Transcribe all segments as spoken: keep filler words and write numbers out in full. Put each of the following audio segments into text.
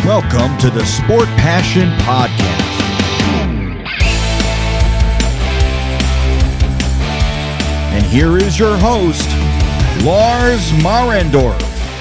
Welcome to the Sport Passion Podcast. And here is your host, Lars Marendorf.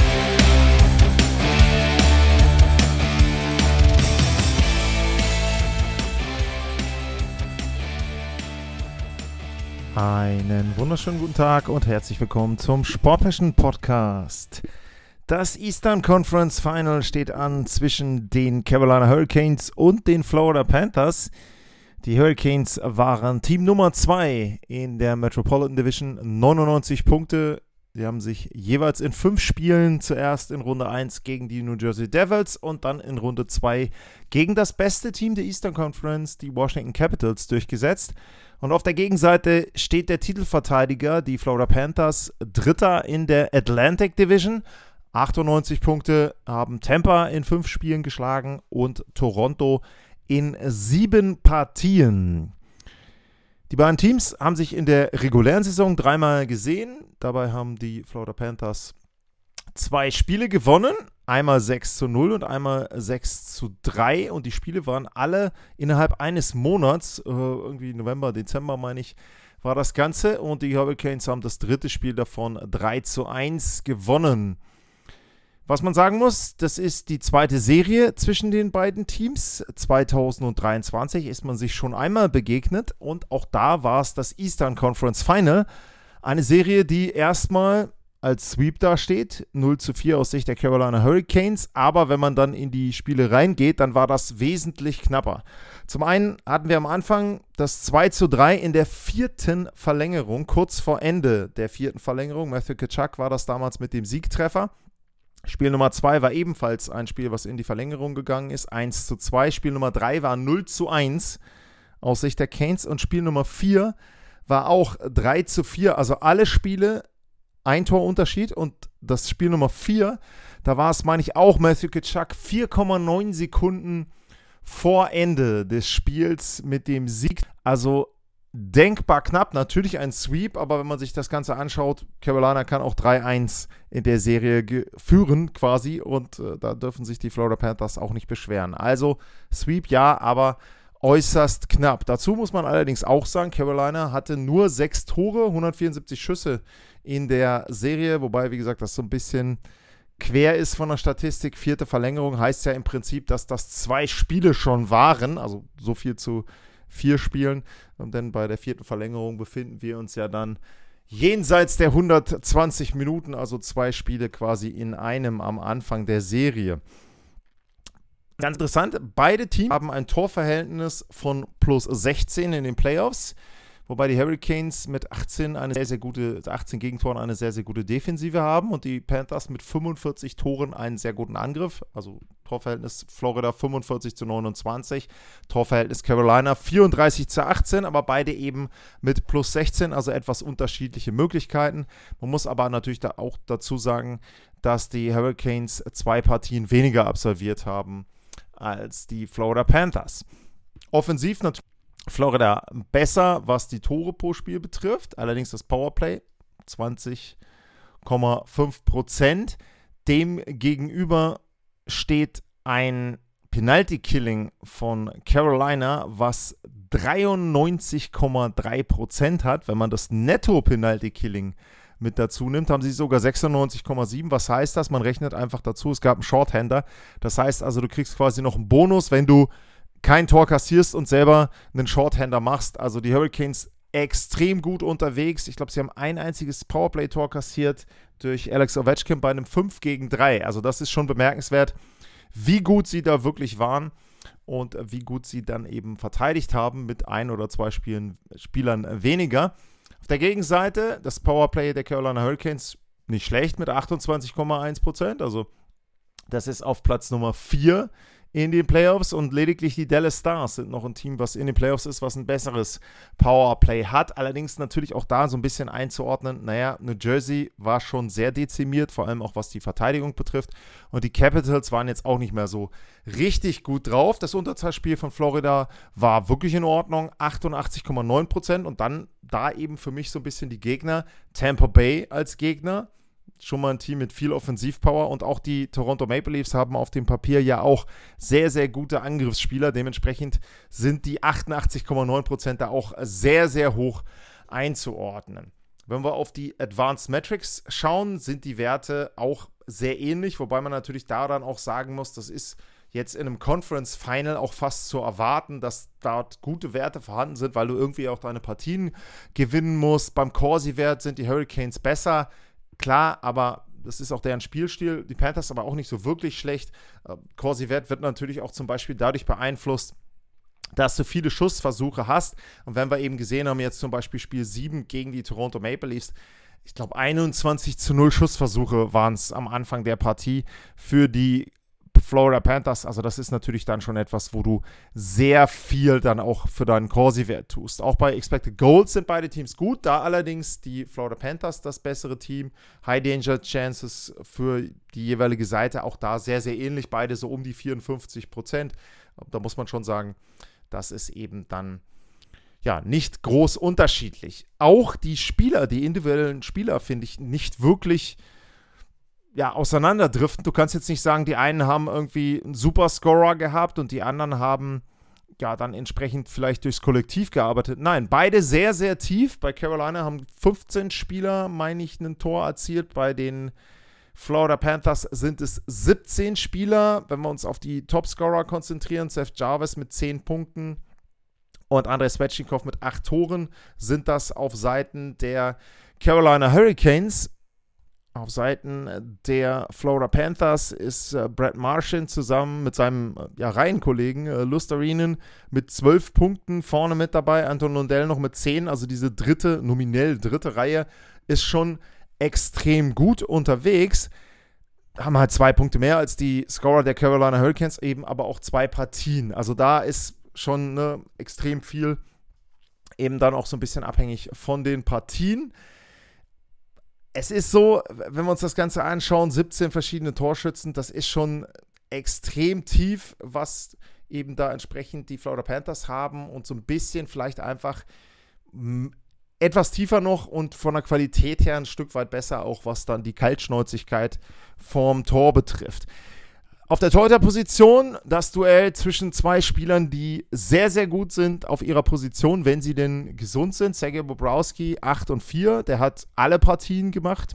Einen wunderschönen guten Tag und herzlich willkommen zum Sport Passion Podcast. Das Eastern Conference Final steht an zwischen den Carolina Hurricanes und den Florida Panthers. Die Hurricanes waren Team Nummer zwei in der Metropolitan Division, neunundneunzig Punkte. Sie haben sich jeweils in fünf Spielen, zuerst in Runde eins gegen die New Jersey Devils und dann in Runde zwei gegen das beste Team der Eastern Conference, die Washington Capitals, durchgesetzt. Und auf der Gegenseite steht der Titelverteidiger, die Florida Panthers, Dritter in der Atlantic Division. achtundneunzig Punkte haben Tampa in fünf Spielen geschlagen und Toronto in sieben Partien. Die beiden Teams haben sich in der regulären Saison dreimal gesehen. Dabei haben die Florida Panthers zwei Spiele gewonnen. Einmal sechs zu null und einmal sechs zu drei. Und die Spiele waren alle innerhalb eines Monats, äh, irgendwie November, Dezember meine ich, war das Ganze. Und die Hurricanes haben das dritte Spiel davon drei zu eins gewonnen. Was man sagen muss, das ist die zweite Serie zwischen den beiden Teams. zweitausenddreiundzwanzig ist man sich schon einmal begegnet und auch da war es das Eastern Conference Final. Eine Serie, die erstmal als Sweep dasteht, null zu vier aus Sicht der Carolina Hurricanes, aber wenn man dann in die Spiele reingeht, dann war das wesentlich knapper. Zum einen hatten wir am Anfang das zwei zu drei in der vierten Verlängerung, kurz vor Ende der vierten Verlängerung. Matthew Tkachuk war das damals mit dem Siegtreffer. Spiel Nummer zwei war ebenfalls ein Spiel, was in die Verlängerung gegangen ist, eins zu zwei. Spiel Nummer drei war null zu eins aus Sicht der Canes und Spiel Nummer vier war auch drei zu vier. Also alle Spiele ein Torunterschied und das Spiel Nummer vier, da war es, meine ich, auch Matthew Tkachuk vier Komma neun Sekunden vor Ende des Spiels mit dem Sieg. Also denkbar knapp, natürlich ein Sweep, aber wenn man sich das Ganze anschaut, Carolina kann auch drei eins in der Serie ge- führen quasi und äh, da dürfen sich die Florida Panthers auch nicht beschweren. Also Sweep ja, aber äußerst knapp. Dazu muss man allerdings auch sagen, Carolina hatte nur sechs Tore, hundertvierundsiebzig Schüsse in der Serie, wobei, wie gesagt, das so ein bisschen quer ist von der Statistik. Vierte Verlängerung heißt ja im Prinzip, dass das zwei Spiele schon waren, also so viel zu vier Spielen, und dann bei der vierten Verlängerung befinden wir uns ja dann jenseits der hundertzwanzig Minuten, also zwei Spiele quasi in einem am Anfang der Serie. Ganz interessant, beide Teams haben ein Torverhältnis von plus sechzehn in den Playoffs, wobei die Hurricanes mit achtzehn eine sehr, sehr gute, achtzehn Gegentoren eine sehr, sehr gute Defensive haben und die Panthers mit fünfundvierzig Toren einen sehr guten Angriff. Also Torverhältnis Florida fünfundvierzig zu neunundzwanzig, Torverhältnis Carolina vierunddreißig zu achtzehn, aber beide eben mit plus sechzehn, also etwas unterschiedliche Möglichkeiten. Man muss aber natürlich da auch dazu sagen, dass die Hurricanes zwei Partien weniger absolviert haben als die Florida Panthers. Offensiv natürlich Florida besser, was die Tore pro Spiel betrifft, allerdings das Powerplay zwanzig Komma fünf Prozent. Dem gegenüber steht ein Penalty-Killing von Carolina, was dreiundneunzig Komma drei Prozent hat. Wenn man das Netto-Penalty-Killing mit dazu nimmt, haben sie sogar sechsundneunzig Komma sieben. Was heißt das? Man rechnet einfach dazu, es gab einen Shorthander. Das heißt also, du kriegst quasi noch einen Bonus, wenn du kein Tor kassierst und selber einen Shorthander machst. Also die Hurricanes extrem gut unterwegs. Ich glaube, sie haben ein einziges Powerplay-Tor kassiert durch Alex Ovechkin bei einem fünf gegen drei. Also das ist schon bemerkenswert, wie gut sie da wirklich waren und wie gut sie dann eben verteidigt haben mit ein oder zwei Spielen, Spielern weniger. Auf der Gegenseite das Powerplay der Carolina Hurricanes nicht schlecht mit achtundzwanzig Komma eins Prozent. Also das ist auf Platz Nummer vier in den Playoffs und lediglich die Dallas Stars sind noch ein Team, was in den Playoffs ist, was ein besseres Powerplay hat. Allerdings natürlich auch da so ein bisschen einzuordnen, naja, New Jersey war schon sehr dezimiert, vor allem auch was die Verteidigung betrifft und die Capitals waren jetzt auch nicht mehr so richtig gut drauf. Das Unterzahlspiel von Florida war wirklich in Ordnung, achtundachtzig Komma neun Prozent und dann da eben für mich so ein bisschen die Gegner, Tampa Bay als Gegner, schon mal ein Team mit viel Offensivpower und auch die Toronto Maple Leafs haben auf dem Papier ja auch sehr, sehr gute Angriffsspieler. Dementsprechend sind die achtundachtzig Komma neun Prozent da auch sehr, sehr hoch einzuordnen. Wenn wir auf die Advanced Metrics schauen, sind die Werte auch sehr ähnlich, wobei man natürlich da dann auch sagen muss, das ist jetzt in einem Conference Final auch fast zu erwarten, dass dort gute Werte vorhanden sind, weil du irgendwie auch deine Partien gewinnen musst. Beim Corsi-Wert sind die Hurricanes besser, klar, aber das ist auch deren Spielstil. Die Panthers aber auch nicht so wirklich schlecht. Corsi-Wert wird natürlich auch zum Beispiel dadurch beeinflusst, dass du viele Schussversuche hast. Und wenn wir eben gesehen haben, jetzt zum Beispiel Spiel sieben gegen die Toronto Maple Leafs, ich glaube einundzwanzig zu null Schussversuche waren es am Anfang der Partie für die Florida Panthers. Also das ist natürlich dann schon etwas, wo du sehr viel dann auch für deinen Corsi-Wert tust. Auch bei Expected Goals sind beide Teams gut, da allerdings die Florida Panthers das bessere Team. High Danger Chances für die jeweilige Seite auch da sehr, sehr ähnlich. Beide so um die vierundfünfzig Prozent. Da muss man schon sagen, das ist eben dann ja nicht groß unterschiedlich. Auch die Spieler, die individuellen Spieler, finde ich nicht wirklich ja, auseinanderdriften. Du kannst jetzt nicht sagen, die einen haben irgendwie einen Superscorer gehabt und die anderen haben ja dann entsprechend vielleicht durchs Kollektiv gearbeitet. Nein, beide sehr, sehr tief. Bei Carolina haben fünfzehn Spieler, meine ich, ein Tor erzielt. Bei den Florida Panthers sind es siebzehn Spieler. Wenn wir uns auf die Topscorer konzentrieren, Seth Jarvis mit zehn Punkten und Andrei Svechnikov mit acht Toren, sind das auf Seiten der Carolina Hurricanes. Auf Seiten der Florida Panthers ist äh, Brad Marchand zusammen mit seinem äh, ja, Reihenkollegen äh, Lusterinen mit zwölf Punkten vorne mit dabei, Anton Lundell noch mit zehn, also diese dritte, nominell dritte Reihe ist schon extrem gut unterwegs. Haben halt zwei Punkte mehr als die Scorer der Carolina Hurricanes, eben aber auch zwei Partien. Also da ist schon ne, extrem viel, eben dann auch so ein bisschen abhängig von den Partien. Es ist so, wenn wir uns das Ganze anschauen, siebzehn verschiedene Torschützen, das ist schon extrem tief, was eben da entsprechend die Florida Panthers haben und so ein bisschen vielleicht einfach m- etwas tiefer noch und von der Qualität her ein Stück weit besser, auch was dann die Kaltschnäuzigkeit vorm Tor betrifft. Auf der Torhüterposition das Duell zwischen zwei Spielern, die sehr, sehr gut sind auf ihrer Position, wenn sie denn gesund sind. Sergei Bobrovsky, acht und vier, der hat alle Partien gemacht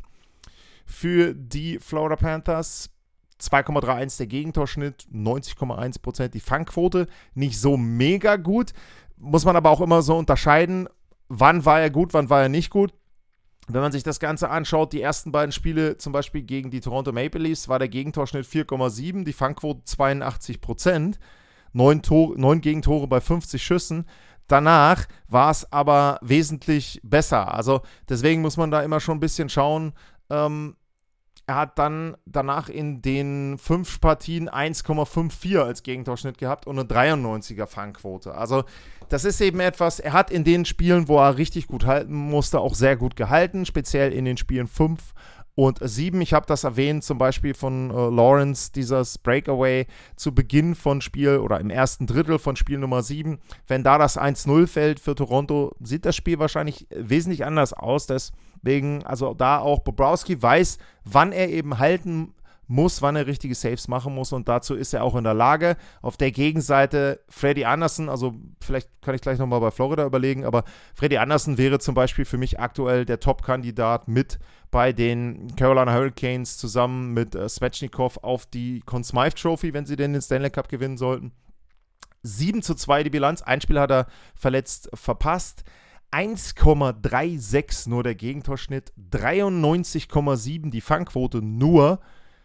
für die Florida Panthers. zwei Komma einunddreißig der Gegentorschnitt, neunzig Komma eins Prozent die Fangquote. Nicht so mega gut, muss man aber auch immer so unterscheiden, wann war er gut, wann war er nicht gut. Wenn man sich das Ganze anschaut, die ersten beiden Spiele, zum Beispiel gegen die Toronto Maple Leafs, war der Gegentorschnitt vier Komma sieben, die Fangquote zweiundachtzig Prozent, neun, Tor, neun Gegentore bei fünfzig Schüssen. Danach war es aber wesentlich besser. Also deswegen muss man da immer schon ein bisschen schauen. Ähm, er hat dann danach in den fünf Partien eins Komma vierundfünfzig als Gegentorschnitt gehabt und eine dreiundneunziger Fangquote. Also das ist eben etwas, er hat in den Spielen, wo er richtig gut halten musste, auch sehr gut gehalten, speziell in den Spielen fünf und sieben. Ich habe das erwähnt, zum Beispiel von äh, Lawrence, dieses Breakaway zu Beginn von Spiel oder im ersten Drittel von Spiel Nummer sieben. Wenn da das eins null fällt für Toronto, sieht das Spiel wahrscheinlich wesentlich anders aus. Deswegen, also da auch Bobrovsky weiß, wann er eben halten muss, wann er richtige Saves machen muss und dazu ist er auch in der Lage. Auf der Gegenseite Freddie Andersen, also vielleicht kann ich gleich nochmal bei Florida überlegen, aber Freddie Andersen wäre zum Beispiel für mich aktuell der Top-Kandidat mit bei den Carolina Hurricanes zusammen mit äh, Svechnikov auf die Conn Smythe Trophy, wenn sie denn den Stanley Cup gewinnen sollten. sieben zu zwei die Bilanz, ein Spiel hat er verletzt verpasst. eins Komma sechsunddreißig nur der Gegentorschnitt, dreiundneunzig Komma sieben die Fangquote nur.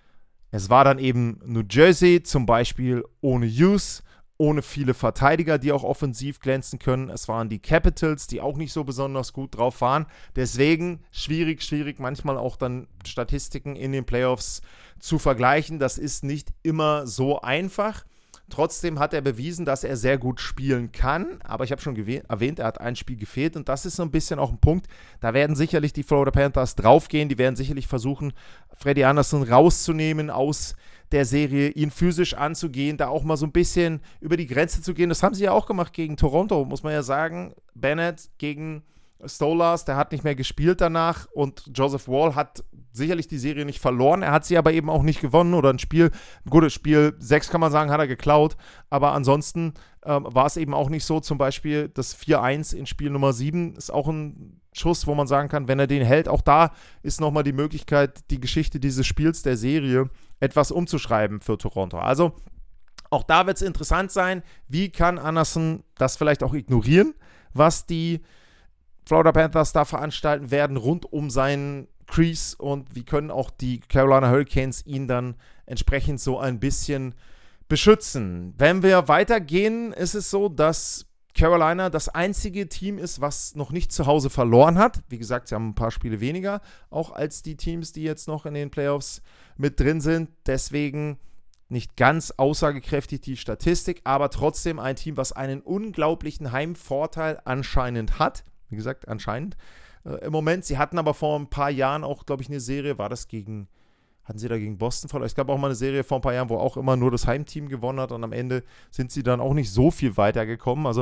Es war dann eben New Jersey zum Beispiel ohne Hughes, ohne viele Verteidiger, die auch offensiv glänzen können. Es waren die Capitals, die auch nicht so besonders gut drauf waren. Deswegen schwierig, schwierig manchmal auch dann Statistiken in den Playoffs zu vergleichen. Das ist nicht immer so einfach. Trotzdem hat er bewiesen, dass er sehr gut spielen kann, aber ich habe schon gew- erwähnt, er hat ein Spiel gefehlt und das ist so ein bisschen auch ein Punkt, da werden sicherlich die Florida Panthers draufgehen, die werden sicherlich versuchen, Freddie Andersen rauszunehmen aus der Serie, ihn physisch anzugehen, da auch mal so ein bisschen über die Grenze zu gehen, das haben sie ja auch gemacht gegen Toronto, muss man ja sagen, Bennett gegen Stolarz, der hat nicht mehr gespielt danach und Joseph Woll hat sicherlich die Serie nicht verloren, er hat sie aber eben auch nicht gewonnen oder ein Spiel, ein gutes Spiel, sechs kann man sagen, hat er geklaut, aber ansonsten ähm, war es eben auch nicht so, zum Beispiel das vier eins in Spiel Nummer sieben ist auch ein Schuss, wo man sagen kann, wenn er den hält, auch da ist nochmal die Möglichkeit, die Geschichte dieses Spiels der Serie etwas umzuschreiben für Toronto. Also auch da wird es interessant sein, wie kann Anderson das vielleicht auch ignorieren, was die Florida Panthers da veranstalten werden rund um seinen Crease und wie können auch die Carolina Hurricanes ihn dann entsprechend so ein bisschen beschützen. Wenn wir weitergehen, ist es so, dass Carolina das einzige Team ist, was noch nicht zu Hause verloren hat. Wie gesagt, sie haben ein paar Spiele weniger, auch als die Teams, die jetzt noch in den Playoffs mit drin sind. Deswegen nicht ganz aussagekräftig die Statistik, aber trotzdem ein Team, was einen unglaublichen Heimvorteil anscheinend hat. Wie gesagt, anscheinend äh, im Moment. Sie hatten aber vor ein paar Jahren auch, glaube ich, eine Serie, war das gegen, hatten sie da gegen Boston verloren? Es gab auch mal eine Serie vor ein paar Jahren, wo auch immer nur das Heimteam gewonnen hat und am Ende sind sie dann auch nicht so viel weitergekommen. Also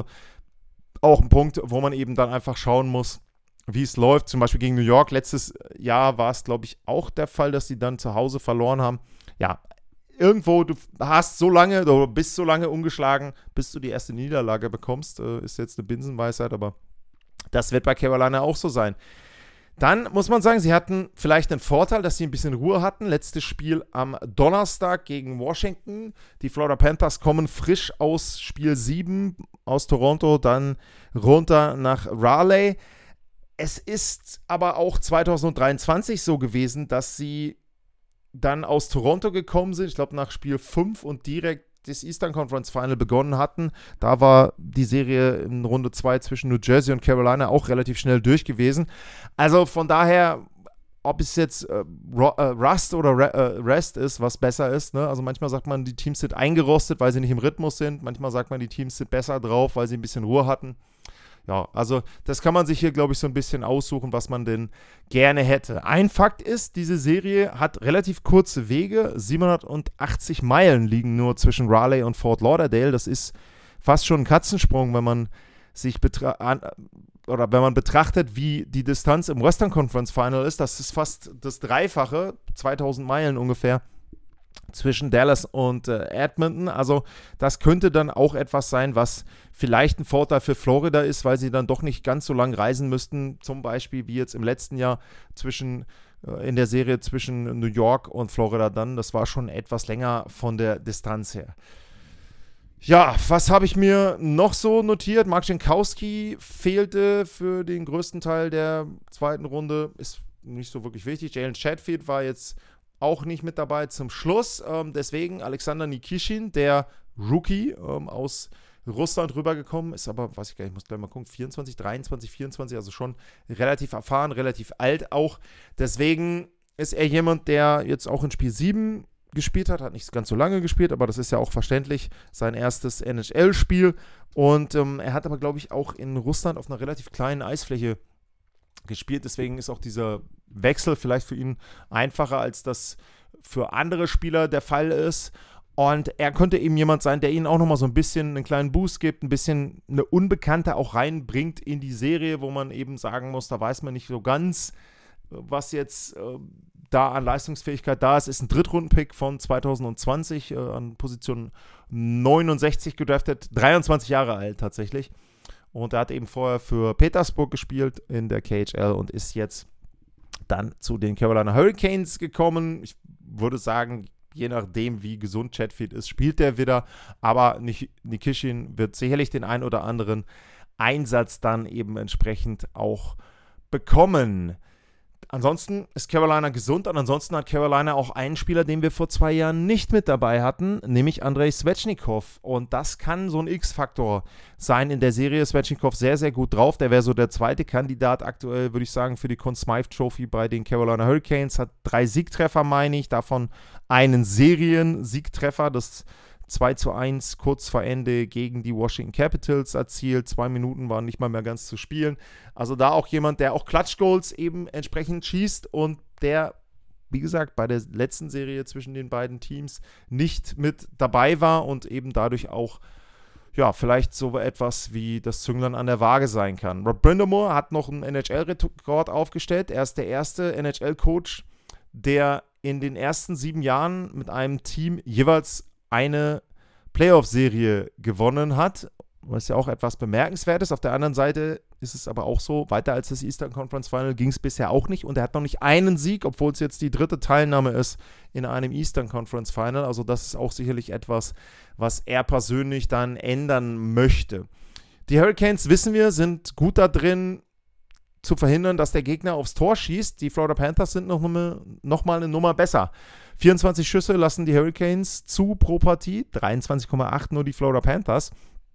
auch ein Punkt, wo man eben dann einfach schauen muss, wie es läuft. Zum Beispiel gegen New York. Letztes Jahr war es, glaube ich, auch der Fall, dass sie dann zu Hause verloren haben. Ja, irgendwo, du hast so lange, du bist so lange ungeschlagen, bis du die erste Niederlage bekommst. Äh, ist jetzt eine Binsenweisheit, aber das wird bei Carolina auch so sein. Dann muss man sagen, sie hatten vielleicht einen Vorteil, dass sie ein bisschen Ruhe hatten. Letztes Spiel am Donnerstag gegen Washington. Die Florida Panthers kommen frisch aus Spiel sieben aus Toronto, dann runter nach Raleigh. Es ist aber auch zwanzig dreiundzwanzig so gewesen, dass sie dann aus Toronto gekommen sind, ich glaube nach Spiel fünf und direkt das Eastern Conference Final begonnen hatten. Da war die Serie in Runde zwei zwischen New Jersey und Carolina auch relativ schnell durch gewesen. Also von daher, ob es jetzt äh, Rust oder Re- äh, Rest ist, was besser ist. Ne? Also manchmal sagt man, die Teams sind eingerostet, weil sie nicht im Rhythmus sind. Manchmal sagt man, die Teams sind besser drauf, weil sie ein bisschen Ruhe hatten. Ja, also das kann man sich hier, glaube ich, so ein bisschen aussuchen, was man denn gerne hätte. Ein Fakt ist, diese Serie hat relativ kurze Wege. siebenhundertachtzig Meilen liegen nur zwischen Raleigh und Fort Lauderdale. Das ist fast schon ein Katzensprung, wenn man sich betra- an, oder wenn man betrachtet, wie die Distanz im Western Conference Final ist. Das ist fast das Dreifache, zweitausend Meilen ungefähr, zwischen Dallas und äh, Edmonton. Also das könnte dann auch etwas sein, was vielleicht ein Vorteil für Florida ist, weil sie dann doch nicht ganz so lang reisen müssten, zum Beispiel wie jetzt im letzten Jahr zwischen äh, in der Serie zwischen New York und Florida dann. Das war schon etwas länger von der Distanz her. Ja, was habe ich mir noch so notiert? Mark Jankowski fehlte für den größten Teil der zweiten Runde, ist nicht so wirklich wichtig. Jalen Chatfield war jetzt auch nicht mit dabei zum Schluss. Ähm, deswegen Alexander Nikishin, der Rookie ähm, aus Russland rübergekommen ist, aber weiß ich gar nicht, ich muss gleich mal gucken, vierundzwanzig, dreiundzwanzig, vierundzwanzig, also schon relativ erfahren, relativ alt auch. Deswegen ist er jemand, der jetzt auch in Spiel sieben gespielt hat, hat nicht ganz so lange gespielt, aber das ist ja auch verständlich, sein erstes N H L-Spiel. Und ähm, er hat aber, glaube ich, auch in Russland auf einer relativ kleinen Eisfläche gespielt, deswegen ist auch dieser Wechsel vielleicht für ihn einfacher, als das für andere Spieler der Fall ist. Und er könnte eben jemand sein, der ihnen auch nochmal so ein bisschen einen kleinen Boost gibt, ein bisschen eine Unbekannte auch reinbringt in die Serie, wo man eben sagen muss, da weiß man nicht so ganz, was jetzt äh, da an Leistungsfähigkeit da ist. Ist ein Drittrunden-Pick von zwanzig zwanzig, äh, an Position neunundsechzig gedraftet, dreiundzwanzig Jahre alt tatsächlich. Und er hat eben vorher für Petersburg gespielt in der K H L und ist jetzt dann zu den Carolina Hurricanes gekommen. Ich würde sagen, je nachdem, wie gesund Chatfield ist, spielt der wieder. Aber Nikishin wird sicherlich den ein oder anderen Einsatz dann eben entsprechend auch bekommen. Ansonsten ist Carolina gesund und ansonsten hat Carolina auch einen Spieler, den wir vor zwei Jahren nicht mit dabei hatten, nämlich Andrei Svechnikov. Und das kann so ein X-Faktor sein in der Serie. Svechnikov sehr, sehr gut drauf. Der wäre so der zweite Kandidat aktuell, würde ich sagen, für die Conn Smythe Trophy bei den Carolina Hurricanes. Hat drei Siegtreffer, meine ich, davon einen Serien-Siegtreffer, das zwei zu eins kurz vor Ende gegen die Washington Capitals erzielt. Zwei Minuten waren nicht mal mehr ganz zu spielen. Also da auch jemand, der auch Clutch-Goals eben entsprechend schießt und der, wie gesagt, bei der letzten Serie zwischen den beiden Teams nicht mit dabei war und eben dadurch auch ja, vielleicht so etwas wie das Zünglein an der Waage sein kann. Rod Brind'Amour hat noch einen N H L-Rekord aufgestellt. Er ist der erste N H L-Coach, der in den ersten sieben Jahren mit einem Team jeweils eine Playoff-Serie gewonnen hat, was ja auch etwas Bemerkenswertes. Auf der anderen Seite ist es aber auch so, weiter als das Eastern Conference Final ging es bisher auch nicht und er hat noch nicht einen Sieg, obwohl es jetzt die dritte Teilnahme ist in einem Eastern Conference Final. Also das ist auch sicherlich etwas, was er persönlich dann ändern möchte. Die Hurricanes, wissen wir, sind gut da drin, zu verhindern, dass der Gegner aufs Tor schießt. Die Florida Panthers sind noch, eine, noch mal eine Nummer besser. vierundzwanzig Schüsse lassen die Hurricanes zu pro Partie, dreiundzwanzig Komma acht nur die Florida Panthers.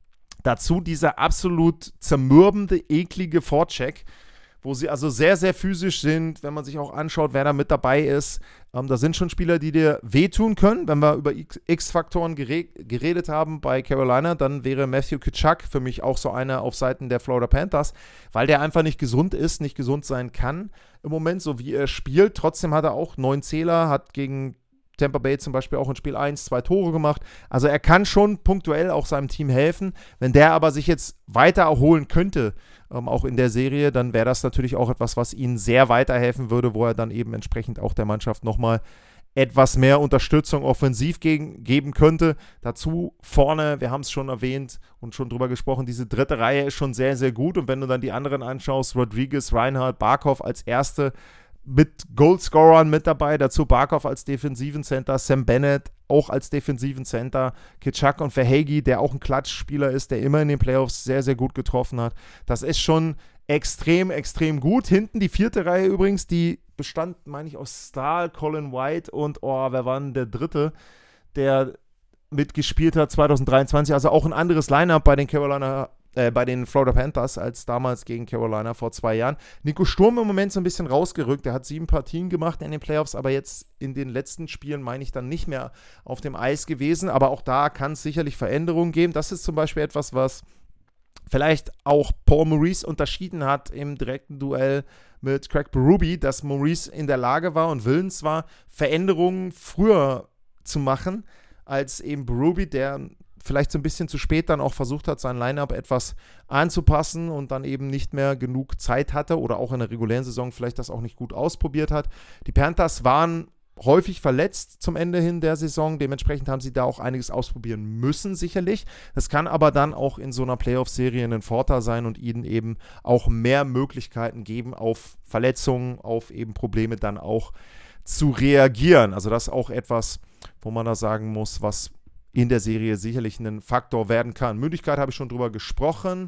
Dazu dieser absolut zermürbende, eklige Vorcheck, wo sie also sehr, sehr physisch sind, wenn man sich auch anschaut, wer da mit dabei ist. Ähm, da sind schon Spieler, die dir wehtun können. Wenn wir über X-Faktoren gere- geredet haben bei Carolina, dann wäre Matthew Tkachuk für mich auch so einer auf Seiten der Florida Panthers, weil der einfach nicht gesund ist, nicht gesund sein kann im Moment, so wie er spielt. Trotzdem hat er auch neun Zähler, hat gegen Tampa Bay zum Beispiel auch in Spiel eins zwei Tore gemacht. Also er kann schon punktuell auch seinem Team helfen. Wenn der aber sich jetzt weiter erholen könnte, ähm, auch in der Serie, dann wäre das natürlich auch etwas, was ihnen sehr weiterhelfen würde, wo er dann eben entsprechend auch der Mannschaft nochmal etwas mehr Unterstützung offensiv gegen, geben könnte. Dazu vorne, wir haben es schon erwähnt und schon drüber gesprochen, diese dritte Reihe ist schon sehr, sehr gut. Und wenn du dann die anderen anschaust, Rodriguez, Reinhardt, Barkov als erste, mit Goalscorern mit dabei, dazu Barkov als defensiven Center, Sam Bennett auch als defensiven Center, Tkachuk und Verhaeghe, der auch ein Klatschspieler ist, der immer in den Playoffs sehr, sehr gut getroffen hat. Das ist schon extrem, extrem gut. Hinten die vierte Reihe übrigens, die bestand, meine ich, aus Stahl, Colin White und, oh, wer war denn der dritte, der mitgespielt hat zwanzig dreiundzwanzig, also auch ein anderes Lineup bei den Carolina Äh, bei den Florida Panthers als damals gegen Carolina vor zwei Jahren. Nico Sturm im Moment so ein bisschen rausgerückt. Er hat sieben Partien gemacht in den Playoffs, aber jetzt in den letzten Spielen, meine ich, dann nicht mehr auf dem Eis gewesen. Aber auch da kann es sicherlich Veränderungen geben. Das ist zum Beispiel etwas, was vielleicht auch Paul Maurice unterschieden hat im direkten Duell mit Craig Berube, dass Maurice in der Lage war und willens war, Veränderungen früher zu machen, als eben Berube, der vielleicht so ein bisschen zu spät dann auch versucht hat, sein Line-Up etwas anzupassen und dann eben nicht mehr genug Zeit hatte oder auch in der regulären Saison vielleicht das auch nicht gut ausprobiert hat. Die Panthers waren häufig verletzt zum Ende hin der Saison, dementsprechend haben sie da auch einiges ausprobieren müssen, sicherlich. Das kann aber dann auch in so einer Playoff-Serie ein Vorteil sein und ihnen eben auch mehr Möglichkeiten geben, auf Verletzungen, auf eben Probleme dann auch zu reagieren. Also das ist auch etwas, wo man da sagen muss, was in der Serie sicherlich ein Faktor werden kann. Müdigkeit habe ich schon drüber gesprochen.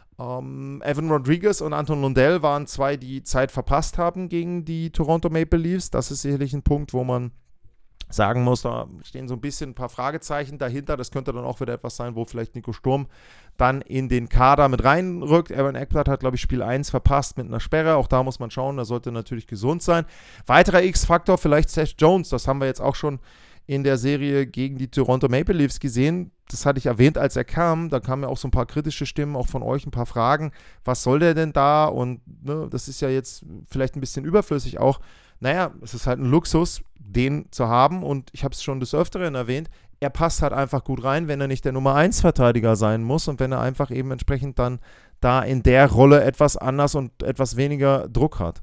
Ähm, Evan Rodriguez und Anton Lundell waren zwei, die Zeit verpasst haben gegen die Toronto Maple Leafs. Das ist sicherlich ein Punkt, wo man sagen muss, da stehen so ein bisschen ein paar Fragezeichen dahinter. Das könnte dann auch wieder etwas sein, wo vielleicht Nico Sturm dann in den Kader mit reinrückt. Aaron Ekblad hat, glaube ich, Spiel eins verpasst mit einer Sperre. Auch da muss man schauen, da sollte natürlich gesund sein. Weiterer X-Faktor, vielleicht Seth Jones. Das haben wir jetzt auch schon in der Serie gegen die Toronto Maple Leafs gesehen. Das hatte ich erwähnt, als er kam. Da kamen ja auch so ein paar kritische Stimmen, auch von euch ein paar Fragen. Was soll der denn da? Und ne, das ist ja jetzt vielleicht ein bisschen überflüssig auch. Naja, es ist halt ein Luxus, den zu haben. Und ich habe es schon des Öfteren erwähnt, er passt halt einfach gut rein, wenn er nicht der Nummer eins Verteidiger sein muss und wenn er einfach eben entsprechend dann da in der Rolle etwas anders und etwas weniger Druck hat.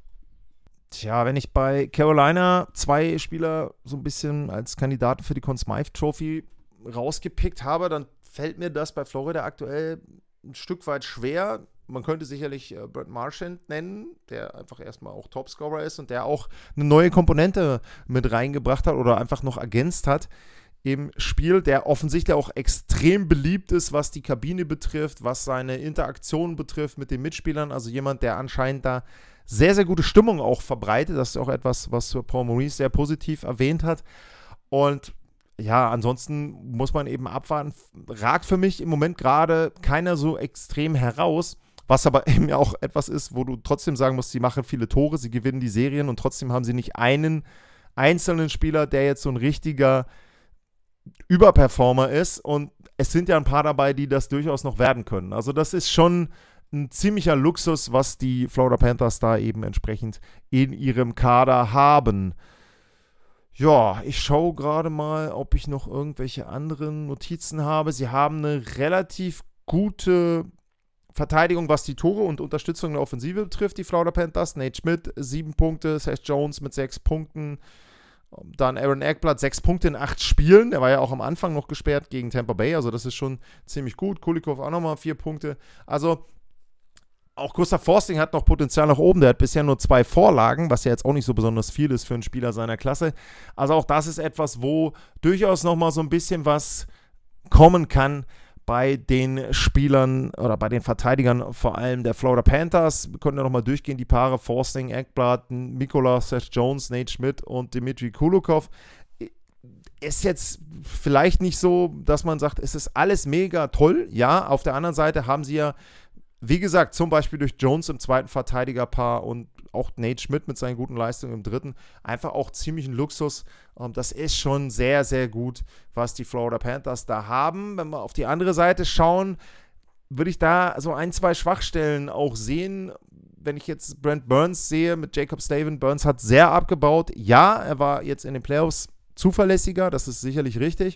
Tja, wenn ich bei Carolina zwei Spieler so ein bisschen als Kandidaten für die Conn Smythe Trophy rausgepickt habe, dann fällt mir das bei Florida aktuell ein Stück weit schwer. Man könnte sicherlich äh, Brent Marchand nennen, der einfach erstmal auch Topscorer ist und der auch eine neue Komponente mit reingebracht hat oder einfach noch ergänzt hat im Spiel, der offensichtlich auch extrem beliebt ist, was die Kabine betrifft, was seine Interaktion betrifft mit den Mitspielern. Also jemand, der anscheinend da sehr, sehr gute Stimmung auch verbreitet. Das ist auch etwas, was Paul Maurice sehr positiv erwähnt hat. Und ja, ansonsten muss man eben abwarten. Ragt für mich im Moment gerade keiner so extrem heraus, was aber eben ja auch etwas ist, wo du trotzdem sagen musst, sie machen viele Tore, sie gewinnen die Serien und trotzdem haben sie nicht einen einzelnen Spieler, der jetzt so ein richtiger Überperformer ist. Und es sind ja ein paar dabei, die das durchaus noch werden können. Also das ist schon ein ziemlicher Luxus, was die Florida Panthers da eben entsprechend in ihrem Kader haben. Ja, ich schaue gerade mal, ob ich noch irgendwelche anderen Notizen habe. Sie haben eine relativ gute Verteidigung, was die Tore und Unterstützung der Offensive betrifft, die Florida Panthers. Nate Schmidt, sieben Punkte, Seth Jones mit sechs Punkten. Dann Aaron Ekblad, sechs Punkte in acht Spielen. Der war ja auch am Anfang noch gesperrt gegen Tampa Bay, also das ist schon ziemlich gut. Kulikov auch nochmal vier Punkte. Also auch Gustav Forsling hat noch Potenzial nach oben. Der hat bisher nur zwei Vorlagen, was ja jetzt auch nicht so besonders viel ist für einen Spieler seiner Klasse. Also auch das ist etwas, wo durchaus nochmal so ein bisschen was kommen kann bei den Spielern oder bei den Verteidigern, vor allem der Florida Panthers. Wir können ja nochmal durchgehen, die Paare Forsling, Ekblad, Mikola, Seth Jones, Nate Schmidt und Dmitry Kulikov. Ist jetzt vielleicht nicht so, dass man sagt, es ist alles mega toll. Ja, auf der anderen Seite haben sie ja, wie gesagt, zum Beispiel durch Jones im zweiten Verteidigerpaar und auch Nate Schmidt mit seinen guten Leistungen im dritten, einfach auch ziemlichen Luxus. Und das ist schon sehr, sehr gut, was die Florida Panthers da haben. Wenn wir auf die andere Seite schauen, würde ich da so ein, zwei Schwachstellen auch sehen. Wenn ich jetzt Brent Burns sehe mit Jacob Slavin, Burns hat sehr abgebaut. Ja, er war jetzt in den Playoffs zuverlässiger, das ist sicherlich richtig.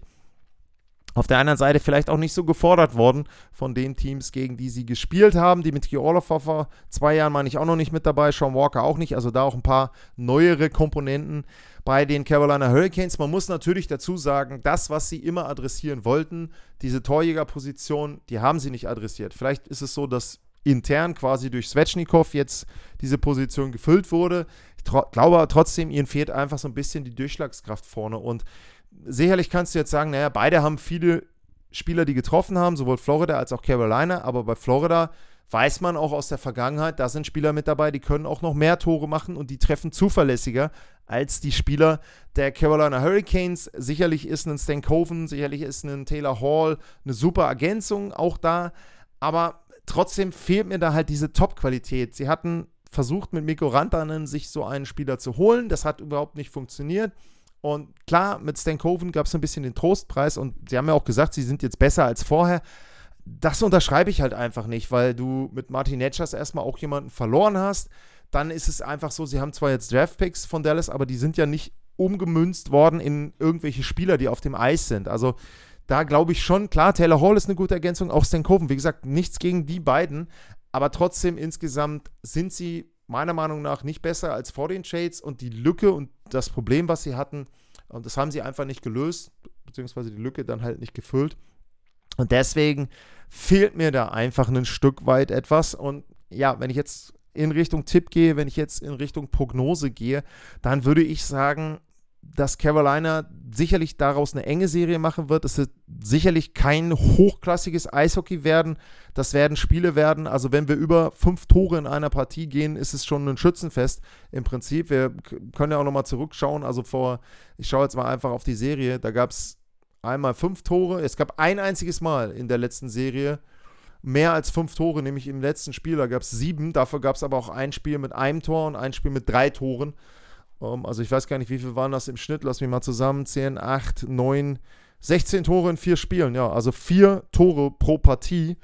Auf der anderen Seite vielleicht auch nicht so gefordert worden von den Teams, gegen die sie gespielt haben. Dimitri Orlov vor zwei Jahren meine ich auch noch nicht mit dabei, Sean Walker auch nicht. Also da auch ein paar neuere Komponenten bei den Carolina Hurricanes. Man muss natürlich dazu sagen, das, was sie immer adressieren wollten, diese Torjägerposition, die haben sie nicht adressiert. Vielleicht ist es so, dass intern quasi durch Svechnikov jetzt diese Position gefüllt wurde. Ich tro- glaube aber trotzdem, ihnen fehlt einfach so ein bisschen die Durchschlagskraft vorne. Und sicherlich kannst du jetzt sagen, naja, beide haben viele Spieler, die getroffen haben, sowohl Florida als auch Carolina, aber bei Florida weiß man auch aus der Vergangenheit, da sind Spieler mit dabei, die können auch noch mehr Tore machen und die treffen zuverlässiger als die Spieler der Carolina Hurricanes. Sicherlich ist ein Stankoven, sicherlich ist ein Taylor Hall eine super Ergänzung auch da, aber trotzdem fehlt mir da halt diese Top-Qualität. Sie hatten versucht, mit Mikko Rantanen sich so einen Spieler zu holen, das hat überhaupt nicht funktioniert. Und klar, mit Stankoven gab es ein bisschen den Trostpreis und sie haben ja auch gesagt, sie sind jetzt besser als vorher. Das unterschreibe ich halt einfach nicht, weil du mit Martin Necas erstmal auch jemanden verloren hast. Dann ist es einfach so, sie haben zwar jetzt Draftpicks von Dallas, aber die sind ja nicht umgemünzt worden in irgendwelche Spieler, die auf dem Eis sind. Also da glaube ich schon, klar, Taylor Hall ist eine gute Ergänzung, auch Stankoven. Wie gesagt, nichts gegen die beiden, aber trotzdem insgesamt sind sie meiner Meinung nach nicht besser als vor den Trades und die Lücke und das Problem, was sie hatten, und das haben sie einfach nicht gelöst, beziehungsweise die Lücke dann halt nicht gefüllt. Und deswegen fehlt mir da einfach ein Stück weit etwas. Und ja, wenn ich jetzt in Richtung Tipp gehe, wenn ich jetzt in Richtung Prognose gehe, dann würde ich sagen, dass Carolina sicherlich daraus eine enge Serie machen wird. Es wird sicherlich kein hochklassiges Eishockey werden. Das werden Spiele werden. Also wenn wir über fünf Tore in einer Partie gehen, ist es schon ein Schützenfest im Prinzip. Wir können ja auch nochmal zurückschauen. Also vor, ich schaue jetzt mal einfach auf die Serie. Da gab es einmal fünf Tore. Es gab ein einziges Mal in der letzten Serie mehr als fünf Tore, nämlich im letzten Spiel. Da gab es sieben. Dafür gab es aber auch ein Spiel mit einem Tor und ein Spiel mit drei Toren. Also ich weiß gar nicht, wie viel waren das im Schnitt. Lass mich mal zusammenzählen. acht, neun, sechzehn Tore in vier Spielen. Ja, also vier Tore pro Partie.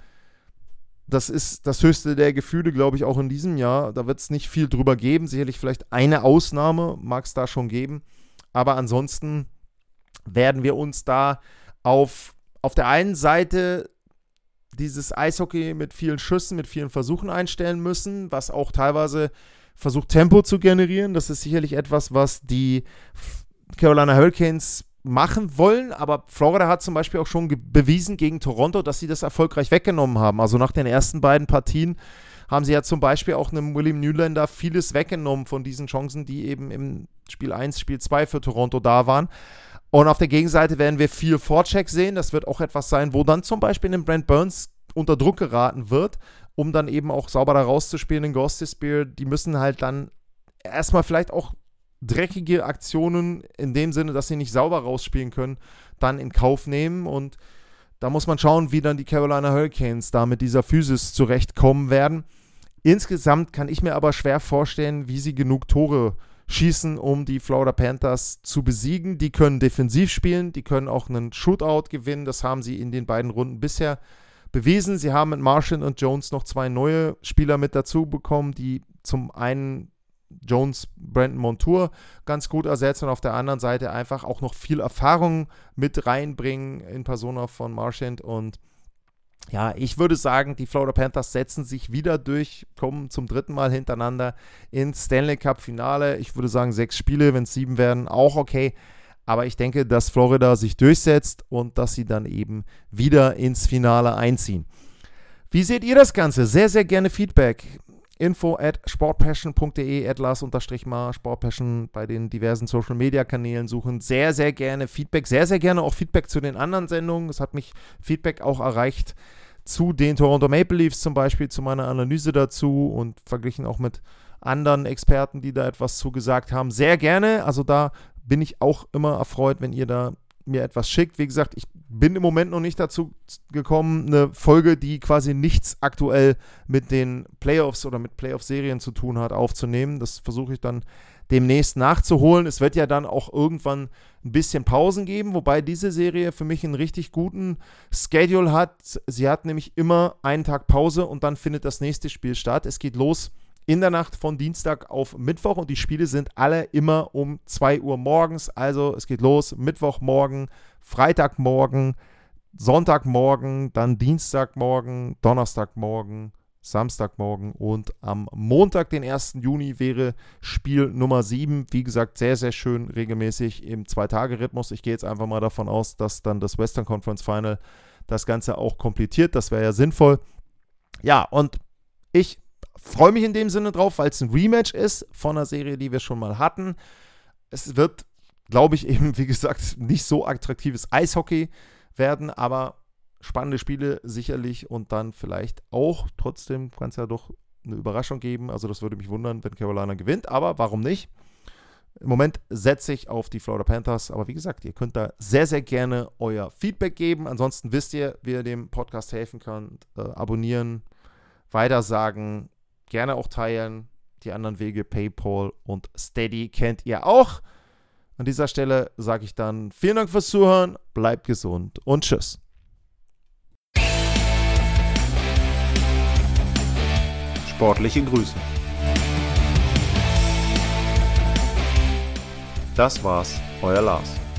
Das ist das höchste der Gefühle, glaube ich, auch in diesem Jahr. Da wird es nicht viel drüber geben. Sicherlich vielleicht eine Ausnahme mag es da schon geben. Aber ansonsten werden wir uns da auf, auf der einen Seite dieses Eishockey mit vielen Schüssen, mit vielen Versuchen einstellen müssen, was auch teilweise versucht, Tempo zu generieren. Das ist sicherlich etwas, was die Carolina Hurricanes machen wollen, aber Florida hat zum Beispiel auch schon ge- bewiesen gegen Toronto, dass sie das erfolgreich weggenommen haben. Also nach den ersten beiden Partien haben sie ja zum Beispiel auch einem William Nylander vieles weggenommen von diesen Chancen, die eben im Spiel eins, Spiel zwei für Toronto da waren. Und auf der Gegenseite werden wir viel Vorcheck sehen. Das wird auch etwas sein, wo dann zum Beispiel ein Brent Burns unter Druck geraten wird, um dann eben auch sauber da rauszuspielen in Gostisbehere. Die müssen halt dann erstmal vielleicht auch dreckige Aktionen in dem Sinne, dass sie nicht sauber rausspielen können, dann in Kauf nehmen. Und da muss man schauen, wie dann die Carolina Hurricanes da mit dieser Physis zurechtkommen werden. Insgesamt kann ich mir aber schwer vorstellen, wie sie genug Tore schießen, um die Florida Panthers zu besiegen. Die können defensiv spielen, die können auch einen Shootout gewinnen. Das haben sie in den beiden Runden bisher bewiesen. Sie haben mit Marchand und Jones noch zwei neue Spieler mit dazu bekommen, die zum einen Jones, Brandon Montour ganz gut ersetzt und auf der anderen Seite einfach auch noch viel Erfahrung mit reinbringen in Persona von Marchand. Und ja, ich würde sagen, die Florida Panthers setzen sich wieder durch, kommen zum dritten Mal hintereinander ins Stanley Cup Finale. Ich würde sagen, sechs Spiele, wenn es sieben werden, auch okay. Aber ich denke, dass Florida sich durchsetzt und dass sie dann eben wieder ins Finale einziehen. Wie seht ihr das Ganze? Sehr, sehr gerne Feedback. Info at sportpassion punkt de, at Lars-Mar, Sportpassion bei den diversen Social-Media-Kanälen suchen. Sehr, sehr gerne Feedback. Sehr, sehr gerne auch Feedback zu den anderen Sendungen. Es hat mich Feedback auch erreicht zu den Toronto Maple Leafs zum Beispiel, zu meiner Analyse dazu und verglichen auch mit anderen Experten, die da etwas zugesagt haben. Sehr gerne. Also da bin ich auch immer erfreut, wenn ihr da mir etwas schickt. Wie gesagt, ich bin im Moment noch nicht dazu gekommen, eine Folge, die quasi nichts aktuell mit den Playoffs oder mit Playoff-Serien zu tun hat, aufzunehmen. Das versuche ich dann demnächst nachzuholen. Es wird ja dann auch irgendwann ein bisschen Pausen geben, wobei diese Serie für mich einen richtig guten Schedule hat. Sie hat nämlich immer einen Tag Pause und dann findet das nächste Spiel statt. Es geht los in der Nacht von Dienstag auf Mittwoch und die Spiele sind alle immer um zwei Uhr morgens. Also es geht los Mittwochmorgen, Freitagmorgen, Sonntagmorgen, dann Dienstagmorgen, Donnerstagmorgen, Samstagmorgen und am Montag, den ersten Juni, wäre Spiel Nummer sieben. Wie gesagt, sehr, sehr schön regelmäßig im Zwei-Tage-Rhythmus. Ich gehe jetzt einfach mal davon aus, dass dann das Western Conference Final das Ganze auch komplettiert. Das wäre ja sinnvoll. Ja, und ich freue mich in dem Sinne drauf, weil es ein Rematch ist von einer Serie, die wir schon mal hatten. Es wird, glaube ich, eben, wie gesagt, nicht so attraktives Eishockey werden, aber spannende Spiele sicherlich und dann vielleicht auch trotzdem kann es ja doch eine Überraschung geben. Also das würde mich wundern, wenn Carolina gewinnt, aber warum nicht? Im Moment setze ich auf die Florida Panthers, aber wie gesagt, ihr könnt da sehr, sehr gerne euer Feedback geben. Ansonsten wisst ihr, wie ihr dem Podcast helfen könnt. Äh, abonnieren, weitersagen, gerne auch teilen. Die anderen Wege, PayPal und Steady, kennt ihr auch. An dieser Stelle sage ich dann vielen Dank fürs Zuhören, bleibt gesund und tschüss. Sportliche Grüße. Das war's, euer Lars.